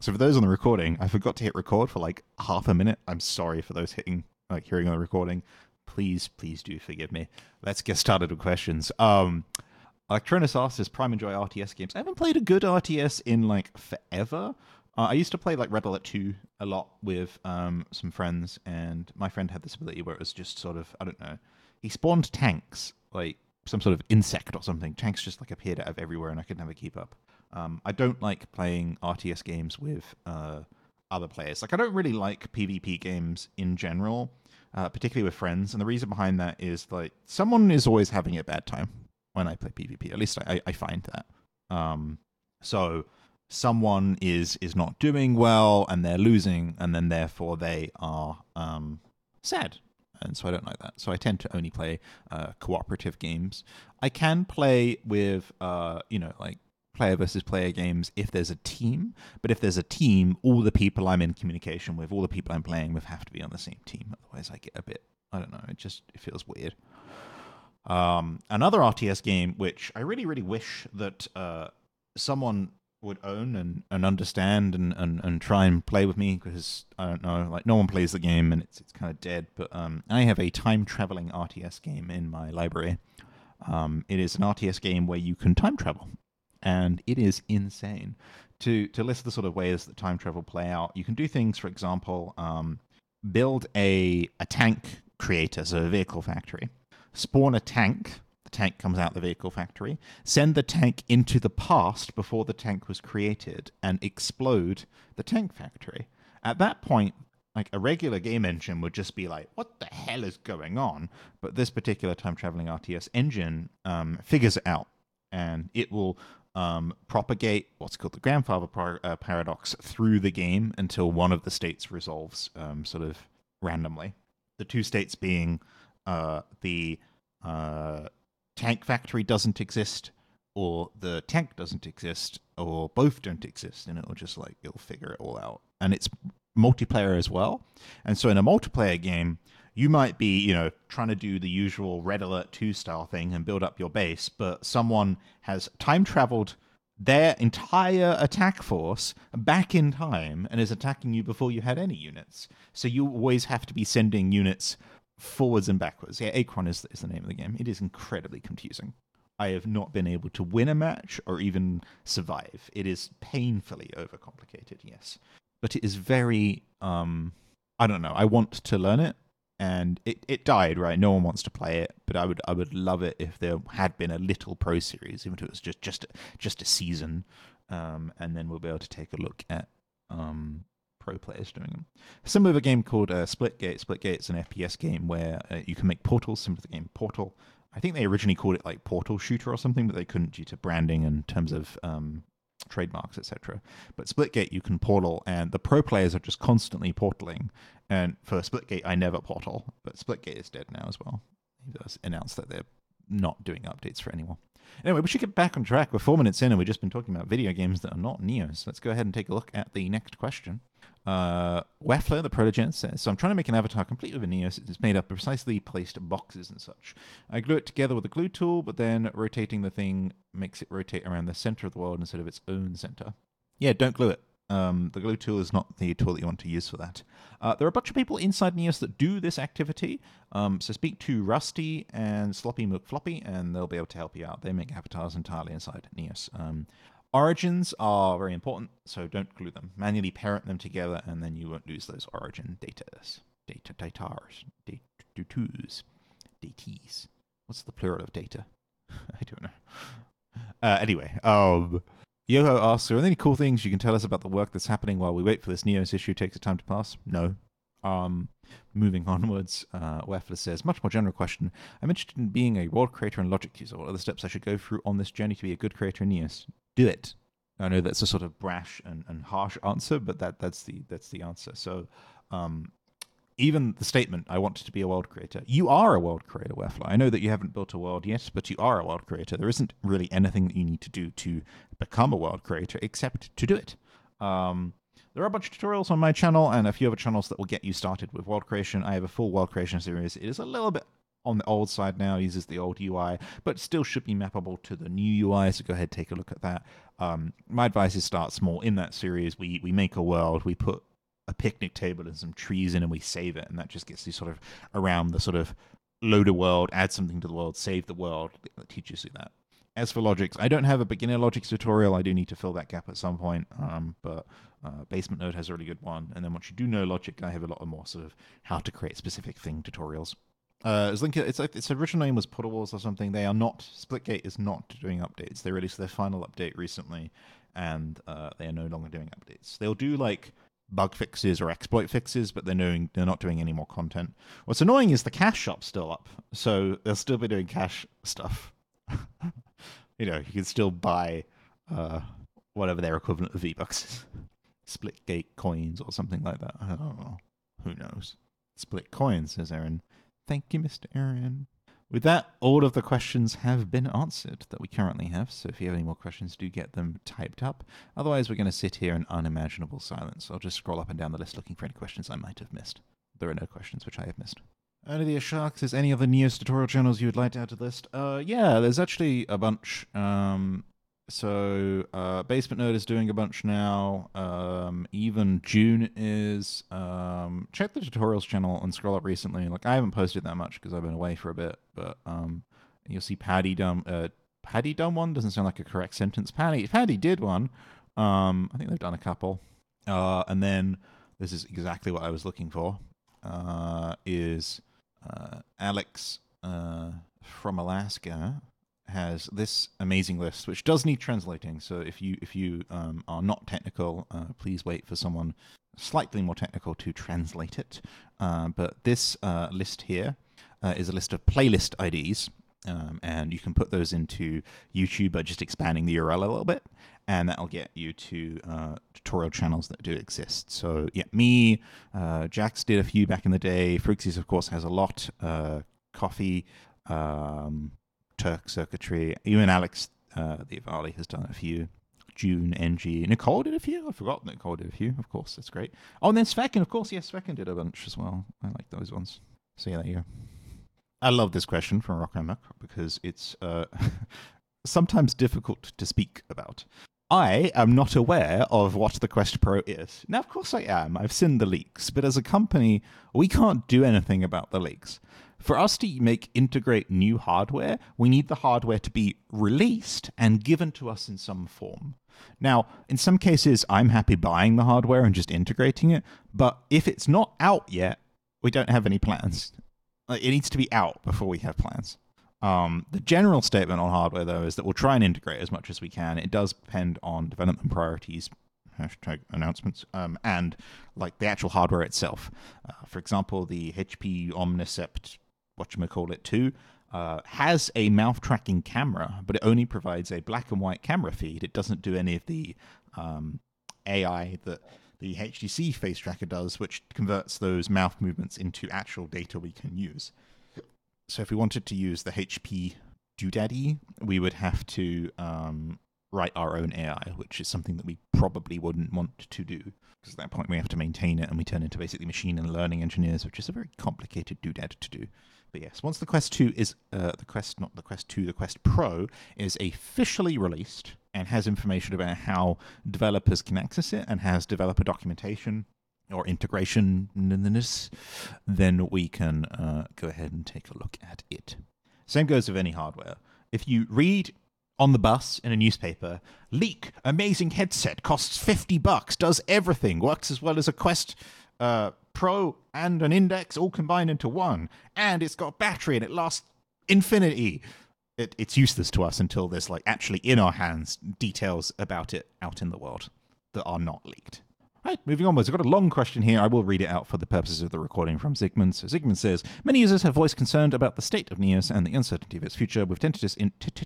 So for those on the recording, I forgot to hit record for like half a minute. I'm sorry for those hearing on the recording. Please do forgive me. Let's get started with questions. Electronus asks, does Prime enjoy RTS games? I haven't played a good RTS in like forever. I used to play like Red Alert 2 a lot with some friends, and my friend had this ability where it was just sort of, I don't know, he spawned tanks, like some sort of insect or something. Tanks just like appeared out of everywhere, and I could never keep up. I don't like playing RTS games with other players. Like, I don't really like PvP games in general, particularly with friends. And the reason behind that is like someone is always having a bad time when I play PvP. At least I find that. So someone is not doing well and they're losing, and then therefore they are sad. And so I don't like that. So I tend to only play cooperative games. I can play with, like player versus player games if there's a team. But if there's a team, all the people I'm in communication with, all the people I'm playing with have to be on the same team. Otherwise I get a bit, I don't know, it feels weird. Another RTS game, which I really, really wish that someone would own and understand and try and play with me, because I don't know, like no one plays the game and it's kind of dead. But I have a time traveling RTS game in my library. It is an RTS game where you can time travel, and it is insane. To list the sort of ways that time travel play out, you can do things, for example, build a tank creator, so a vehicle factory, spawn a tank. The tank comes out the vehicle factory, send the tank into the past before the tank was created, and explode the tank factory. At that point, like a regular game engine would just be like, what the hell is going on? But this particular time traveling RTS engine figures it out, and it will propagate what's called the grandfather paradox through the game until one of the states resolves sort of randomly. The two states being the tank factory doesn't exist, or the tank doesn't exist, or both don't exist, and it'll figure it all out. And it's multiplayer as well. And so in a multiplayer game, you might be, trying to do the usual Red Alert 2 style thing and build up your base, but someone has time traveled their entire attack force back in time and is attacking you before you had any units. So you always have to be sending units forwards and backwards. Yeah, Acron is the name of the game. It is incredibly confusing. I have not been able to win a match or even survive. It is painfully overcomplicated, yes. But it is very, I don't know, I want to learn it, and it died, right? No one wants to play it, but I would love it if there had been a little pro series, even if it was just a season, and then we'll be able to take a look at pro players doing them. Similar to a game called Splitgate. Splitgate's an FPS game where you can make portals, similar to the game Portal. I think they originally called it like Portal Shooter or something, but they couldn't due to branding in terms of trademarks, etc. But Splitgate, you can portal, and the pro players are just constantly portaling. And for Splitgate, I never portal, but Splitgate is dead now as well. He does announce that they're not doing updates for anyone. Anyway, we should get back on track. We're 4 minutes in, and we've just been talking about video games that are not Neos. Let's go ahead and take a look at the next question. Weffler, the Protogen, says, so I'm trying to make an avatar complete with a Neos. It's made up of precisely placed boxes and such. I glue it together with a glue tool, but then rotating the thing makes it rotate around the center of the world instead of its own center. Yeah, don't glue it. The glue tool is not the tool that you want to use for that. There are a bunch of people inside Neos that do this activity, so speak to Rusty and Sloppy McFloppy, and they'll be able to help you out. They make avatars entirely inside Neos. Origins are very important, so don't glue them. Manually parent them together, and then you won't lose those origin datas. Datas. What's the plural of data? I don't know. Anyway, Yoho asks, are there any cool things you can tell us about the work that's happening while we wait for this Neos issue takes the time to pass? No. Moving onwards, Weffler says, much more general question. I'm interested in being a world creator and logic user. What are the steps I should go through on this journey to be a good creator in Neos? Do it. I know that's a sort of brash and harsh answer, but that's the answer. So even the statement, I want to be a world creator. You are a world creator, Weffler. I know that you haven't built a world yet, but you are a world creator. There isn't really anything that you need to do to become a world creator except to do it. There are a bunch of tutorials on my channel and a few other channels that will get you started with world creation. I have a full world creation series. It is a little bit on the old side now, uses the old UI, but still should be mappable to the new UI. So go ahead, take a look at that. My advice is start small. In that series, we make a world, we put a picnic table and some trees in, and we save it, and that just gets you sort of around the sort of load a world, add something to the world, save the world. That teaches you that. As for logics, I don't have a beginner logics tutorial. I do need to fill that gap at some point, but Basement Node has a really good one. And then once you do know logic, I have a lot of more sort of how to create specific thing tutorials. Its original name was Puddlewalls or something. They are not. Splitgate is not doing updates. They released their final update recently, and they are no longer doing updates. They'll do like bug fixes or exploit fixes, but they're not doing any more content. What's annoying is the cache shop's still up, so they'll still be doing cache stuff. You can still buy whatever their equivalent of V-Bucks is. Splitgate coins or something like that. I don't know. Who knows? Split coins, says Aaron. Thank you, Mr. Aaron. With that, all of the questions have been answered that we currently have, so if you have any more questions, do get them typed up. Otherwise, we're going to sit here in unimaginable silence. I'll just scroll up and down the list looking for any questions I might have missed. There are no questions which I have missed. Olivia Sharks, is any other Neos tutorial channels you would like to add to the list? Yeah, there's actually a bunch. Basement Node is doing a bunch now. Even June is. Check the tutorials channel and scroll up recently. Like, I haven't posted that much because I've been away for a bit, but you'll see Paddy done one. Doesn't sound like a correct sentence. Paddy did one. I think they've done a couple. And then this is exactly what I was looking for. Alex from Alaska has this amazing list, which does need translating. So if you are not technical, please wait for someone slightly more technical to translate it. But this list here is a list of playlist IDs, and you can put those into YouTube by just expanding the URL a little bit, and that'll get you to tutorial channels that do exist. So yeah, me, Jax did a few back in the day. Fruxies, of course, has a lot. Coffee, Turk Circuitry, even Alex the Avali has done a few. June, NG, Nicole did a few. I forgot Nicole did a few. Of course, that's great. Oh, and then Svekin, of course, yes, Svekin did a bunch as well. I like those ones. So yeah, there you go. I love this question from Rock and Muck because it's sometimes difficult to speak about. I am not aware of what the Quest Pro is. Now, of course I am. I've seen the leaks, but as a company, we can't do anything about the leaks. For us to integrate new hardware, we need the hardware to be released and given to us in some form. Now, in some cases, I'm happy buying the hardware and just integrating it, but if it's not out yet, we don't have any plans. It needs to be out before we have plans. The general statement on hardware, though, is that we'll try and integrate as much as we can. It does depend on development priorities, #announcements, and like the actual hardware itself. For example, the HP Omnicept, whatchamacallit 2, has a mouth tracking camera, but it only provides a black and white camera feed. It doesn't do any of the AI that the HTC face tracker does, which converts those mouth movements into actual data we can use. So if we wanted to use the HP Doodaddy, we would have to write our own AI, which is something that we probably wouldn't want to do, because at that point we have to maintain it and we turn into basically machine and learning engineers, which is a very complicated doodad to do. But yes, once the Quest 2 is, the Quest Pro is officially released and has information about how developers can access it and has developer documentation or integration, then we can go ahead and take a look at it. Same goes with any hardware. If you read on the bus in a newspaper, leak, amazing headset, costs $50, does everything, works as well as a Quest Pro and an Index all combined into one, and it's got battery and it lasts infinity. It's useless to us until there's like actually in our hands details about it out in the world that are not leaked. Right, moving onwards. I've got a long question here. I will read it out for the purposes of the recording from Zygmunt. So Zygmunt says, many users have voiced concern about the state of Neos and the uncertainty of its future with tentative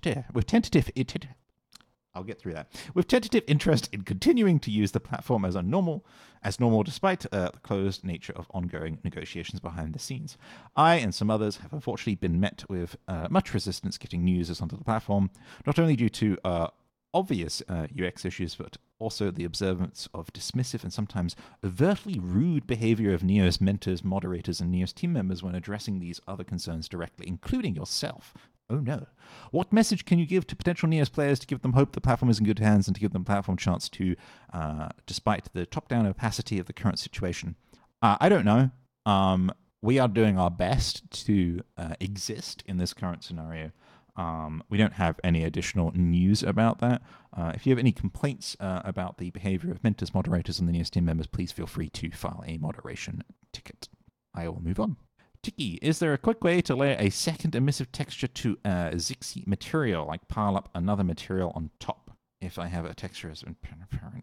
interest in continuing to use the platform as normal despite the closed nature of ongoing negotiations behind the scenes. I and some others have unfortunately been met with much resistance getting new users onto the platform, not only due to obvious UX issues, but also the observance of dismissive and sometimes overtly rude behavior of Neos mentors, moderators, and Neos team members when addressing these other concerns directly, including yourself. Oh no. What message can you give to potential Neos players to give them hope the platform is in good hands and to give them platform chance to, despite the top-down opacity of the current situation? I don't know. We are doing our best to exist in this current scenario. We don't have any additional news about that. If you have any complaints about the behavior of mentors, moderators, and the Neos team members, please feel free to file a moderation ticket. I will move on. Tiki, is there a quick way to layer a second emissive texture to a Zixi material, like pile up another material on top if I have a texture as apparent?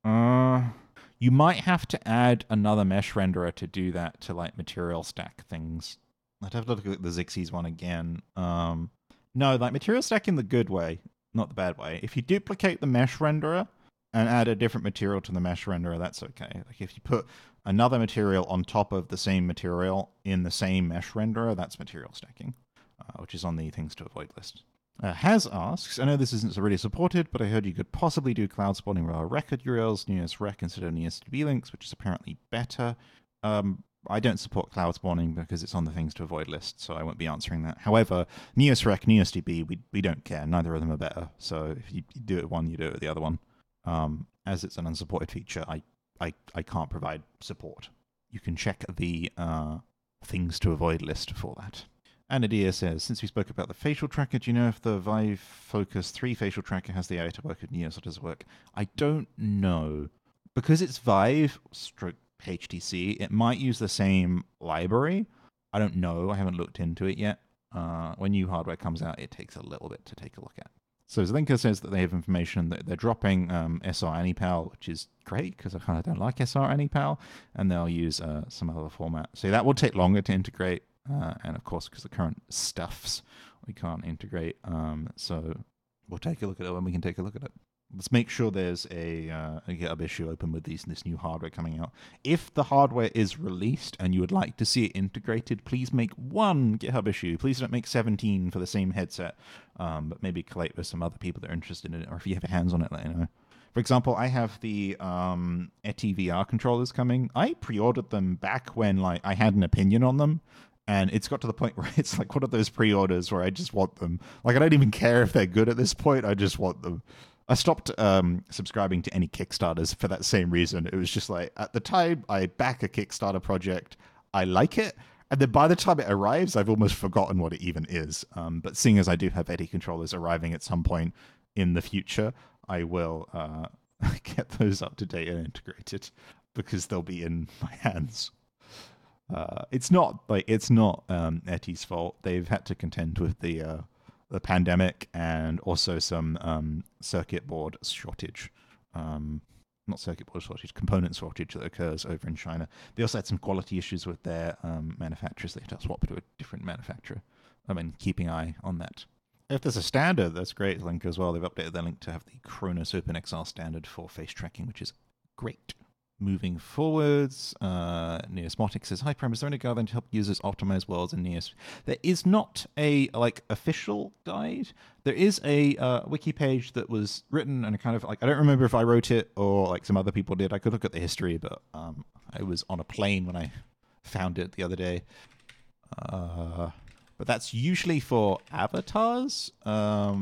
You might have to add another mesh renderer to do that to like material stack things. I'd have to look at the Zixi's one again. No, like material stack in the good way, not the bad way. If you duplicate the mesh renderer and add a different material to the mesh renderer, that's okay. Like if you put another material on top of the same material in the same mesh renderer, that's material stacking, which is on the things to avoid list. Has asks, I know this isn't really supported, but I heard you could possibly do cloud spawning raw record URLs, Neos rec instead of Neos DB links, which is apparently better. I don't support cloud spawning because it's on the things to avoid list, so I won't be answering that. However, Neos rec, Neos DB, we don't care. Neither of them are better. So if you do it one, you do it with the other one. As it's an unsupported feature, I can't provide support. You can check the things to avoid list for that. Anadia says, since we spoke about the facial tracker, do you know if the Vive Focus 3 facial tracker has the AI to work with Neos, or does it work? I don't know. Because it's Vive stroke HTC, it might use the same library. I don't know. I haven't looked into it yet. When new hardware comes out, it takes a little bit to take a look at. So Zelenka says that they have information that they're dropping SR AnyPal, which is great because I kind of don't like SR AnyPal, and they'll use some other format. So that will take longer to integrate. And of course, because the current stuffs we can't integrate. So we'll take a look at it when we can take a look at it. Let's make sure there's a GitHub issue open with this new hardware coming out. If the hardware is released and you would like to see it integrated, please make one GitHub issue. Please don't make 17 for the same headset, but maybe collate with some other people that are interested in it, or if you have your hands on it, let me know. For example, I have the ETI VR controllers coming. I pre-ordered them back when like I had an opinion on them. And it's got to the point where it's like one of those pre-orders where I just want them. Like, I don't even care if they're good at this point. I just want them. I stopped subscribing to any Kickstarters for that same reason. It was just like, at the time I back a Kickstarter project, I like it. And then by the time it arrives, I've almost forgotten what it even is. But seeing as I do have ETI controllers arriving at some point in the future, I will get those up to date and integrated because they'll be in my hands. It's not ETI's fault. They've had to contend with the pandemic and also some circuit board shortage. Not circuit board shortage, component shortage that occurs over in China. They also had some quality issues with their manufacturers. They had to swap to a different manufacturer. I mean, keeping an eye on that. If there's a standard, that's great link as well. They've updated their link to have the Cronus OpenXR standard for face tracking, which is great. Moving forwards, Neosmotic says, hi, Prem, is there any guide to help users optimize worlds in Neos? There is not a official guide. There is a wiki page that was written and kind of I don't remember if I wrote it or like some other people did. I could look at the history, but I was on a plane when I found it the other day. But that's usually for avatars. But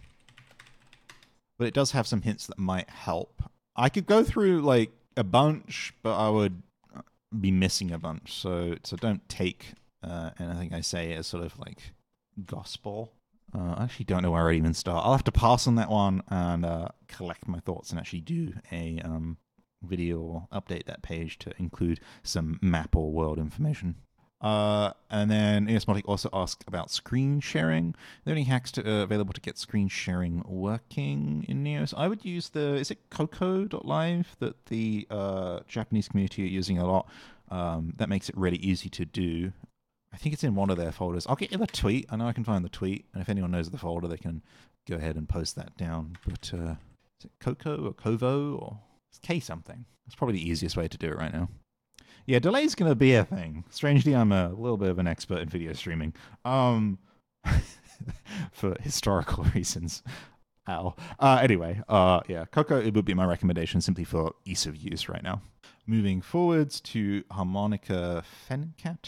it does have some hints that might help. I could go through a bunch, but I would be missing a bunch. So don't take anything I say as sort of like gospel. I actually don't know where I'd even start. I'll have to pass on that one and collect my thoughts and actually do a video or update that page to include some map or world information. And then Neosmotic also asked about screen sharing. Are there any hacks available to get screen sharing working in Neos? I would use is it Coco.live that the Japanese community are using a lot? That makes it really easy to do. I think it's in one of their folders. I'll get you the tweet. I know I can find the tweet. And if anyone knows the folder, they can go ahead and post that down. But is it Coco or Kovo or it's K something? It's probably the easiest way to do it right now. Yeah, delay is going to be a thing. Strangely, I'm a little bit of an expert in video streaming for historical reasons. Ow. Anyway, yeah, Coco, it would be my recommendation simply for ease of use right now. Moving forwards to Harmonica Fencat,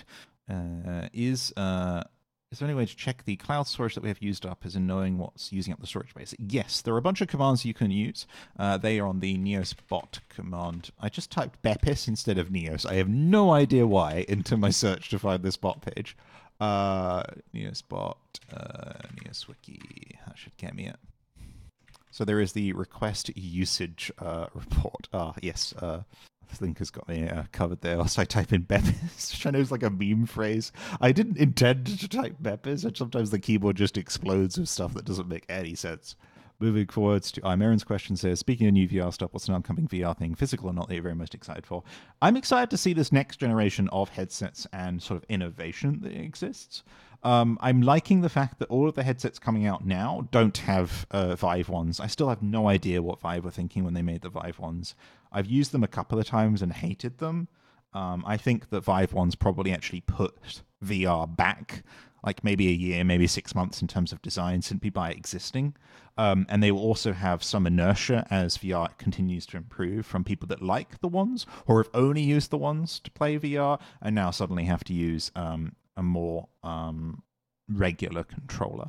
is there any way to check the cloud storage that we have used up, as in knowing what's using up the storage space? Yes, there are a bunch of commands you can use. They are on the Neos bot command. I just typed Bepis instead of Neos. I have no idea why into my search to find this bot page. Neos bot, Neos wiki. That should get me it. So there is the request usage report. Yes, Link has got me covered there. Also, I type in Bepis, which I know is like a meme phrase. I didn't intend to type Bepis, and sometimes the keyboard just explodes with stuff that doesn't make any sense. Moving forwards to Imaron's question says, speaking of new VR stuff, what's an upcoming VR thing, physical or not, that you're very most excited for? I'm excited to see this next generation of headsets and sort of innovation that exists. I'm liking the fact that all of the headsets coming out now don't have Vive ones. I still have no idea what Vive were thinking when they made the Vive ones. I've used them a couple of times and hated them. I think that Vive ones probably actually put VR back like maybe a year, maybe 6 months in terms of design simply by existing. And they will also have some inertia as VR continues to improve from people that like the ones or have only used the ones to play VR and now suddenly have to use a more regular controller.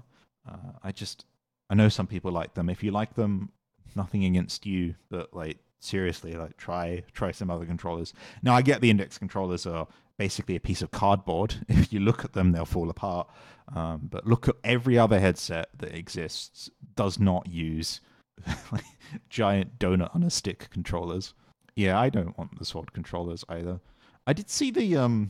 I know some people like them. If you like them, nothing against you, but like seriously, like try some other controllers. Now I get the index controllers are basically a piece of cardboard. If you look at them, they'll fall apart. But look at every other headset that exists does not use like giant donut on a stick controllers. Yeah, I don't want the Sword controllers either. I did see the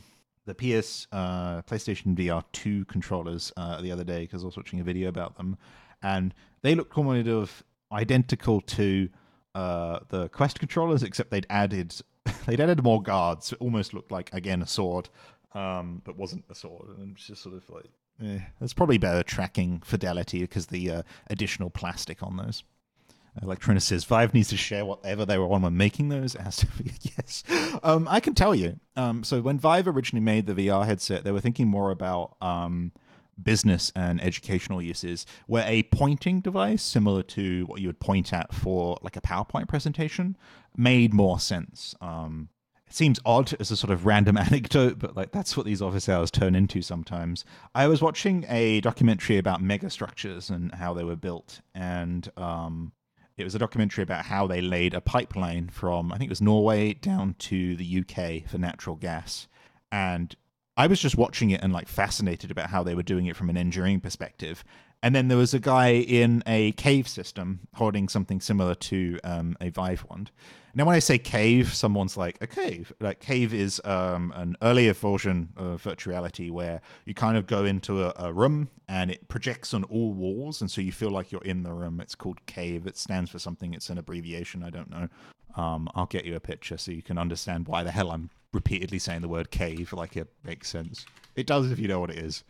PlayStation VR 2 controllers the other day because I was watching a video about them, and they look kind of identical to the Quest controllers, except they'd added more guards. It almost looked like, again, a sword, but wasn't a sword. And it's just sort of like, there's probably better tracking fidelity because the additional plastic on those. Electronis says, Vive needs to share whatever they were on when making those. It has to be, yes. I can tell you. So when Vive originally made the VR headset, they were thinking more about business and educational uses, where a pointing device similar to what you would point at for like a PowerPoint presentation made more sense. It seems odd as a sort of random anecdote, but like that's what these office hours turn into sometimes. I was watching a documentary about megastructures and how they were built, and it was a documentary about how they laid a pipeline from, I think it was Norway, down to the UK for natural gas. And I was just watching it and like fascinated about how they were doing it from an engineering perspective. And then there was a guy in a cave system holding something similar to a Vive wand. Now, when I say cave, someone's like, a cave. Like, cave is an earlier version of virtual reality where you kind of go into a room and it projects on all walls, and so you feel like you're in the room. It's called cave. It stands for something. It's an abbreviation. I don't know. I'll get you a picture so you can understand why the hell I'm repeatedly saying the word cave like it makes sense. It does if you know what it is.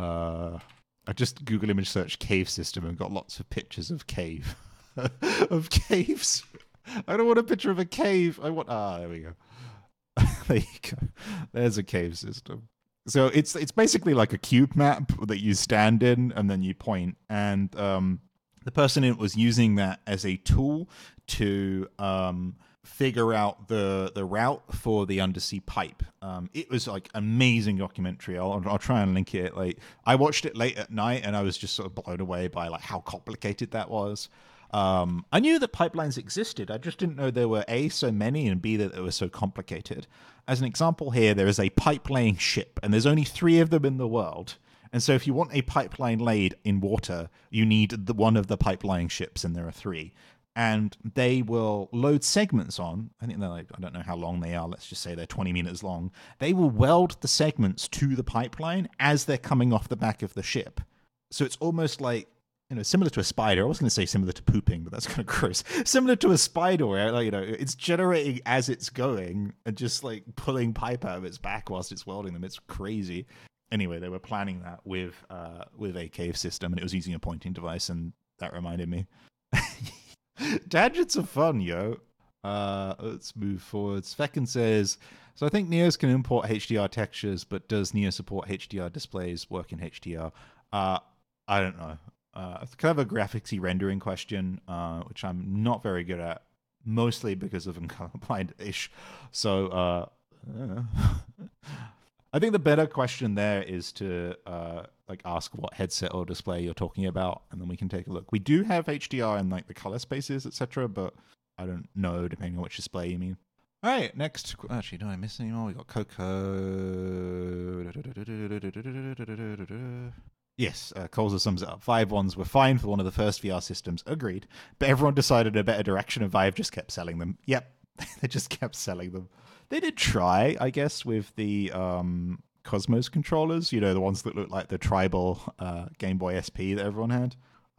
I just Google image search cave system and got lots of pictures of cave. of caves. I don't want a picture of a cave. I want there we go. There you go. There's a cave system. So it's basically like a cube map that you stand in and then you point. And the person in it was using that as a tool to figure out the route for the undersea pipe. It was like amazing documentary. I'll try and link it. Like I watched it late at night and I was just sort of blown away by like how complicated that was. I knew that pipelines existed. I just didn't know there were A, so many, and B, that they were so complicated. As an example here, there is a pipe-laying ship, and there's only 3 of them in the world. And so if you want a pipeline laid in water, you need one of the pipeline ships, and there are 3. And they will load segments on. I think they're like, I don't know how long they are. Let's just say they're 20 meters long. They will weld the segments to the pipeline as they're coming off the back of the ship. So it's almost like, similar to a spider. I was going to say similar to pooping, but that's kind of gross. Similar to a spider where, like, it's generating as it's going and just like pulling pipe out of its back whilst it's welding them. It's crazy. Anyway, they were planning that with a cave system, and it was using a pointing device, and that reminded me. Tangents are fun, yo. Let's move forward. Feckin says, so I think Neos can import HDR textures, but does Neo support HDR displays work in HDR? I don't know. It's kind of a graphicsy rendering question, which I'm not very good at, mostly because of I'm colorblind-ish. So I think the better question there is to like ask what headset or display you're talking about, and then we can take a look. We do have HDR in like the color spaces, etc., but I don't know depending on which display you mean. All right, next. Actually, do I miss any more? We got Coco. Yes, Colza sums it up. Vive ones were fine for one of the first VR systems. Agreed. But everyone decided a better direction, and Vive just kept selling them. Yep, they just kept selling them. They did try, I guess, with the Cosmos controllers. You know, the ones that look like the tribal Game Boy SP that everyone had.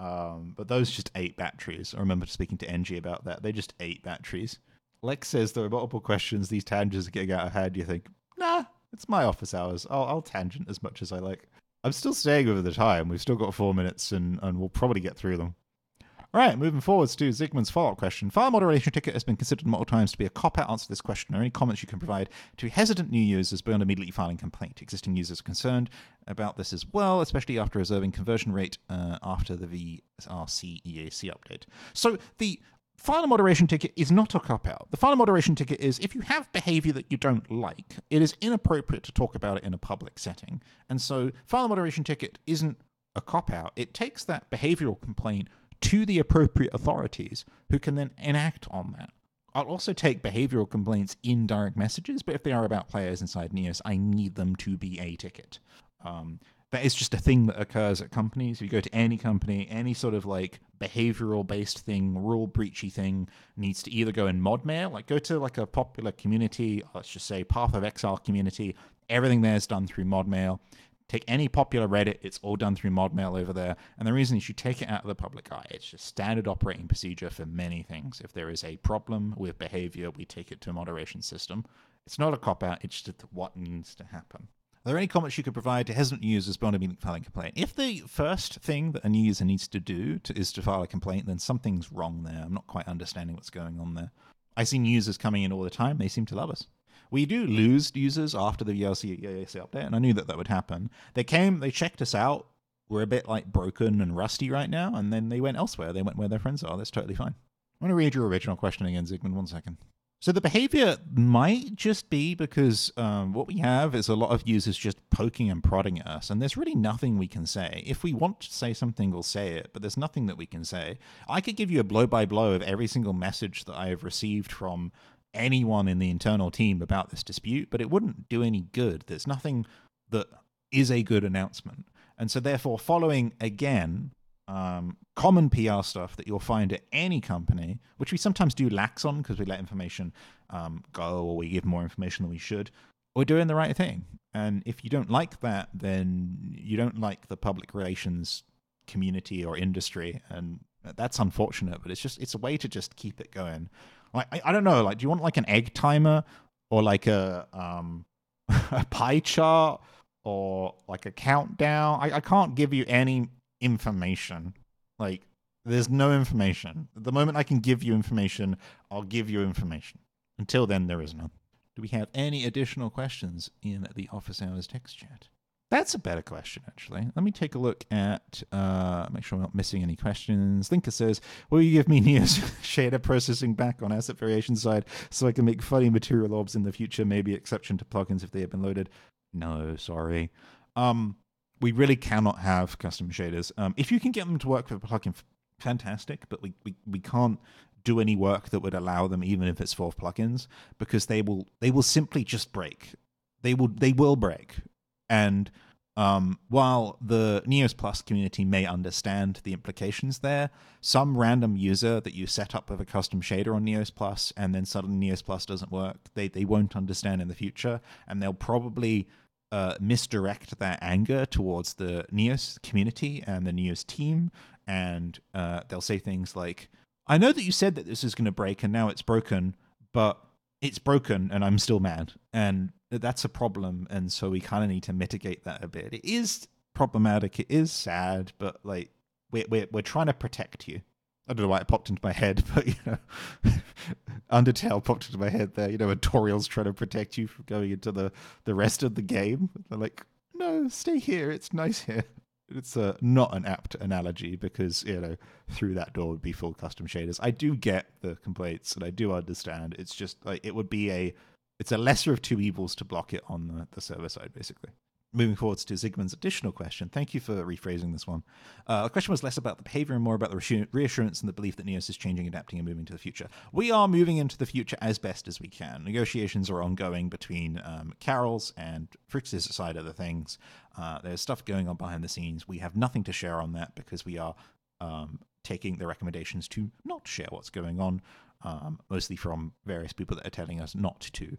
But those just ate batteries. I remember speaking to NG about that. They just ate batteries. Lex says there are multiple questions. These tangents are getting out of hand. You think, nah, it's my office hours. I'll tangent as much as I like. I'm still staying over the time. We've still got 4 minutes, and we'll probably get through them. All right, moving forwards to Zygmunt's follow-up question. File moderation ticket has been considered multiple times to be a cop-out answer to this question. Are any comments you can provide to hesitant new users beyond immediately filing complaint? Existing users are concerned about this as well, especially after observing conversion rate after the VRC EAC update. So the file moderation ticket is not a cop-out. The file moderation ticket is if you have behavior that you don't like, it is inappropriate to talk about it in a public setting. And so file moderation ticket isn't a cop-out. It takes that behavioral complaint to the appropriate authorities who can then enact on that. I'll also take behavioral complaints in direct messages, but if they are about players inside Neos, I need them to be a ticket. That is just a thing that occurs at companies. If you go to any company, any sort of like behavioral-based thing, rule breachy thing needs to either go in mod mail, like go to like a popular community, let's just say Path of Exile community, everything there is done through mod mail. Take any popular Reddit, it's all done through mod mail over there. And the reason is you take it out of the public eye. It's just standard operating procedure for many things. If there is a problem with behavior, we take it to a moderation system. It's not a cop-out, it's just what needs to happen. Are there any comments you could provide to hesitant users beyond immediately filing a complaint? If the first thing that a new user needs to do is to file a complaint, then something's wrong there. I'm not quite understanding what's going on there. I've seen users coming in all the time. They seem to love us. We do lose users after the VRC EAC update, and I knew that would happen. They came, they checked us out. We're a bit like broken and rusty right now, and then they went elsewhere. They went where their friends are. That's totally fine. I'm going to read your original question again, Zygmunt. 1 second. So the behavior might just be because what we have is a lot of users just poking and prodding at us, and there's really nothing we can say. If we want to say something, we'll say it, but there's nothing that we can say. I could give you a blow-by-blow of every single message that I have received from anyone in the internal team about this dispute, but it wouldn't do any good. There's nothing that is a good announcement. And so therefore, following, again, common PR stuff that you'll find at any company, which we sometimes do lax on because we let information go or we give more information than we should, we're doing the right thing. And if you don't like that, then you don't like the public relations community or industry. And that's unfortunate, but it's a way to just keep it going. Like, I don't know, like, do you want like an egg timer or like a pie chart or like a countdown? I can't give you any information. Like, there's no information. The moment I can give you information, I'll give you information. Until then, there is none. Do we have any additional questions in the Office Hours text chat? That's a better question, actually. Let me take a look at, make sure I'm not missing any questions. Thinker says, will you give me Neos shader processing back on asset variation side so I can make funny material orbs in the future, maybe exception to plugins if they have been loaded? No, sorry. We really cannot have custom shaders. If you can get them to work with a plugin, fantastic, but we can't do any work that would allow them, even if it's for plugins, because they will simply just break. They will break. And while the Neos Plus community may understand the implications there, some random user that you set up with a custom shader on Neos Plus and then suddenly Neos Plus doesn't work, they won't understand in the future, and they'll probably misdirect their anger towards the Neos community and the Neos team, and they'll say things like, I know that you said that this is going to break and now it's broken, but it's broken and I'm still mad. And that's a problem, and so we kind of need to mitigate that a bit. It is problematic, it is sad, but like we're trying to protect you. I don't know why it popped into my head, but Undertale popped into my head there. And Toriel's trying to protect you from going into the rest of the game. They're like, no, stay here, it's nice here. It's not an apt analogy because, through that door would be full custom shaders. I do get the complaints and I do understand. It's just like it's a lesser of two evils to block it on the server side, basically. Moving forwards to Zygmunt's additional question. Thank you for rephrasing this one. The question was less about the behavior and more about the reassurance and the belief that Neos is changing, adapting, and moving to the future. We are moving into the future as best as we can. Negotiations are ongoing between Carol's and Fritz's side of the things. There's stuff going on behind the scenes. We have nothing to share on that because we are taking the recommendations to not share what's going on, mostly from various people that are telling us not to.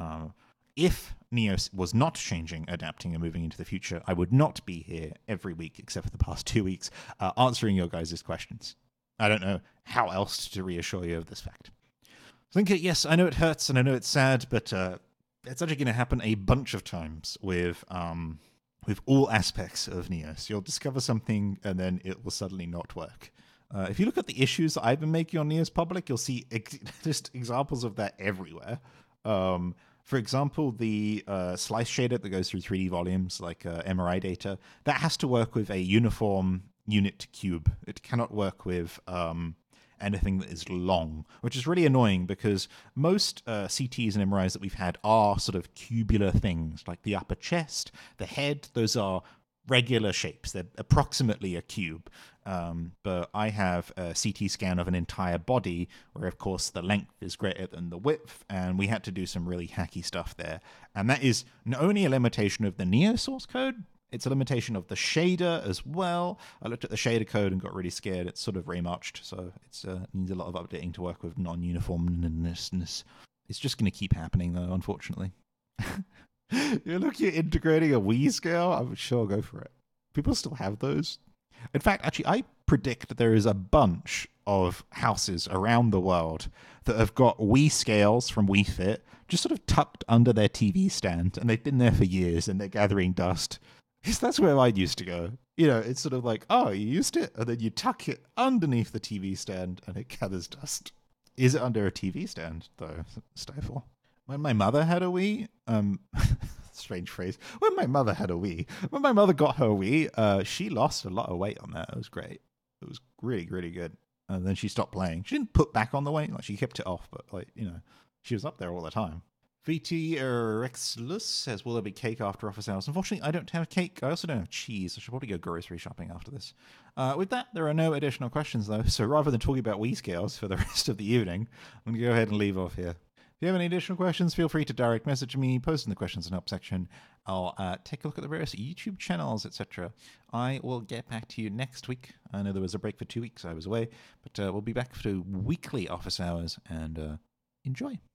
If Neos was not changing, adapting, and moving into the future, I would not be here every week, except for the past 2 weeks, answering your guys' questions. I don't know how else to reassure you of this fact. Thinker, yes, I know it hurts and I know it's sad, but it's actually going to happen a bunch of times with all aspects of Neos. You'll discover something and then it will suddenly not work. If you look at the issues that I've been making on Neos Public, you'll see just examples of that everywhere. For example, the slice shader that goes through 3D volumes, like MRI data, that has to work with a uniform unit cube. It cannot work with anything that is long, which is really annoying because most CTs and MRIs that we've had are sort of cubular things, like the upper chest, the head. Those are regular shapes. They're approximately a cube. But I have a CT scan of an entire body where, of course, the length is greater than the width, and we had to do some really hacky stuff there. And that is not only a limitation of the Neo source code, it's a limitation of the shader as well. I looked at the shader code and got really scared. It's sort of remarched, so it needs a lot of updating to work with non-uniformness. It's just going to keep happening, though, unfortunately. You're integrating a Wii scale? I'm sure, go for it. People still have those. In fact, actually, I predict there is a bunch of houses around the world that have got Wii scales from Wii Fit just sort of tucked under their TV stand, and they've been there for years, and they're gathering dust. Because that's where I used to go. It's sort of like, oh, you used it, and then you tuck it underneath the TV stand, and it gathers dust. Is it under a TV stand, though, Stifle? When my mother had a Wii, strange phrase. When my mother had a Wii, when my mother got her Wii, she lost a lot of weight on that. It was great. It was really, really good. And then she stopped playing. She didn't put back on the weight. Like, she kept it off, but she was up there all the time. VT Rexlus says, will there be cake after office hours? Unfortunately, I don't have cake. I also don't have cheese. I should probably go grocery shopping after this. With that, there are no additional questions, though. So rather than talking about Wii scales for the rest of the evening, I'm going to go ahead and leave off here. If you have any additional questions, feel free to direct message me, post in the questions and help section. I'll take a look at the various YouTube channels, etc. I will get back to you next week. I know there was a break for 2 weeks. I was away, but we'll be back for weekly office hours, and enjoy.